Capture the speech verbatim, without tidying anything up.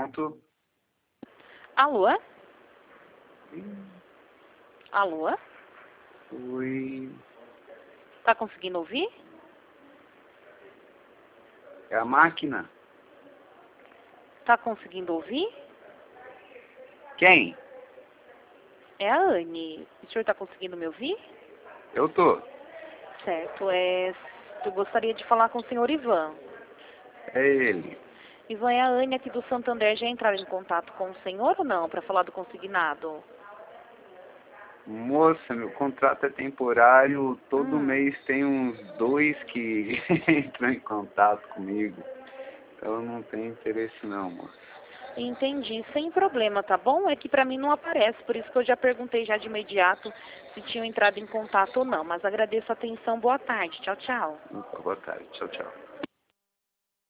Pronto. Alô? Ih, Alô? Oi. Tá conseguindo ouvir? É a máquina? Tá conseguindo ouvir? Quem? É a Anne. O senhor tá conseguindo me ouvir? Eu tô. Certo, é... Eu gostaria de falar com o senhor Ivan. É ele. Ivan, é a Anne aqui do Santander. Já entraram em contato com o senhor ou não, para falar do consignado? Moça, meu contrato é temporário. Todo Hum, mês tem uns dois que entram em contato comigo. Eu não tenho interesse não, moça. entendi. Sem problema, tá bom? É que pra mim não aparece, por isso que eu já perguntei já de imediato se tinham entrado em contato ou não. Mas agradeço a atenção. Boa tarde. Tchau, tchau. Boa tarde. Tchau, tchau.